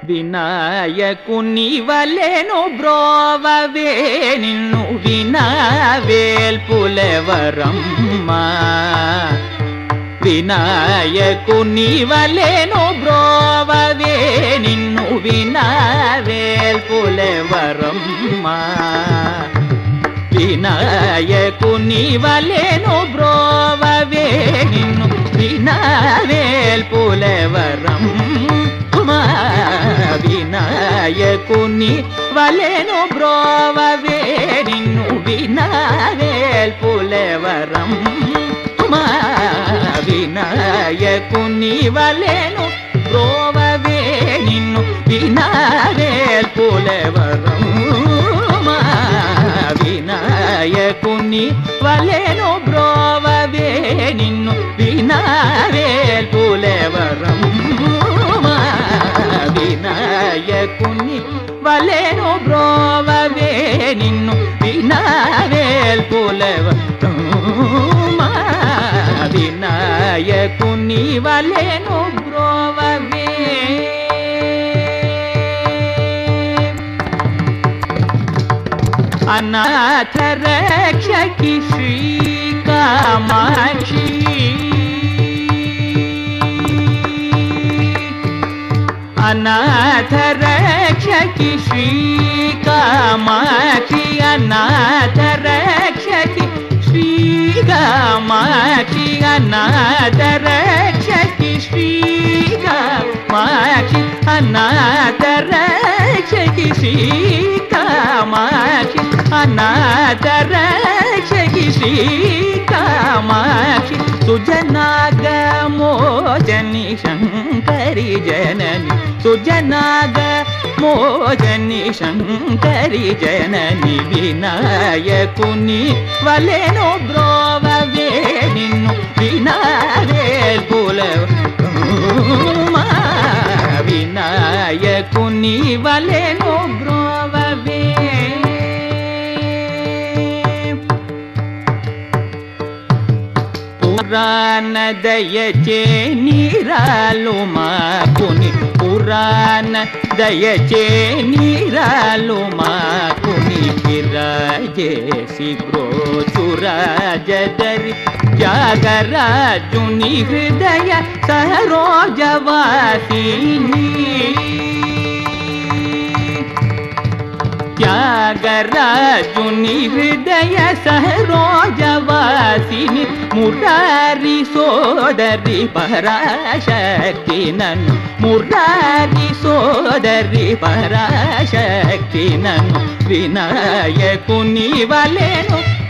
వినాయకుని వలెను బ్రోవవే నిన్ను వినావేల్పులెవరమ్మా వినాయకుని వలెను బ్రోవవే నిన్ను వినావేల్పులెవరమ్మా వినాయకుని వలెను బ్రోవవే నిన్ను వినావేల్పులెవరమ్మా వినాయకుని వలెను బ్రోవవే నిన్ను వినావేల్పులెవరమ్మా వినాయకుని వలెను బ్రోవవే నిన్ను వినావేల్పులెవరమ్మా వినాయకుని వలెను బ్రోవవే నిన్ను వినావేల్పులెవరమ్మా వినాయకుని వలెను బ్రోవవే నిన్ను వినావేల్పులెవరమ్మా వినాయకుని వలెను బ్రోవవే అనాథ రక్షకి శ్రీ కామాక్షి అనాథ రక్షకి శ్రీ కామాక్షి అనాథ రక్షకి శ్రీ కామాక్షి అనాథ రక్షకి శ్రీ కామాక్షి అనాథ రక్షకి శ్రీ కామాక్షి అనాథ రక్షకి శ్రీ కామాక్షి సుజనాగ మోజని శంకరి జనని సుజనాగ మోజని శంకరి జనని వినాయకుని వలెను బ్రోవవే నిన్ను వినావేల్పులెవరమ్మా వినాయకుని వలెను బ్రోవవే పురాణ దయచే నీరాలు మాకుని పురాణ దయచే నీరాలు మాకుని విరాజేసి బ్రోచురాజదరి త్యాగరాజుని హృదయ సరోజవాసిని త్యాగరాజుని హృదయ సరోజవాసిని మురారి సోదరి పరాశక్తి నన్ను మురారి సోదరి పరాశక్తి నన్ను వినాయకుని వలెను